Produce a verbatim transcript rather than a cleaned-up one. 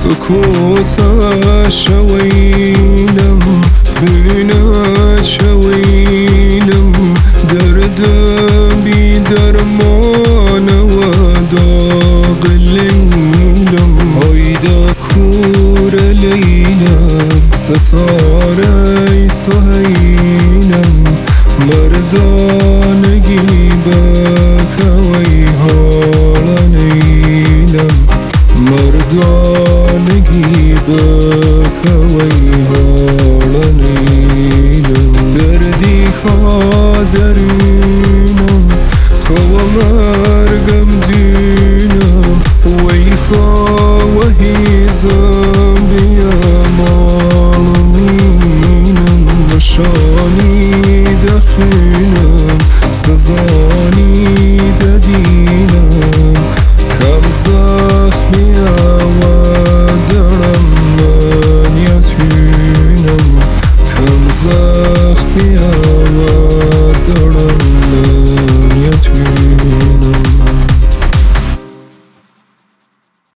سکوتا شوینم خینا شوینم دردم بی درمان و داغ لیلم هایدا کور لیلم ستاره سهینم مردانگی بکوی حالنینم مردانگی بکوی حالنینم دردی خادرینم خوا مرگم دینم وی خوا هیزم بیامالمینم نشانی دخینم سزا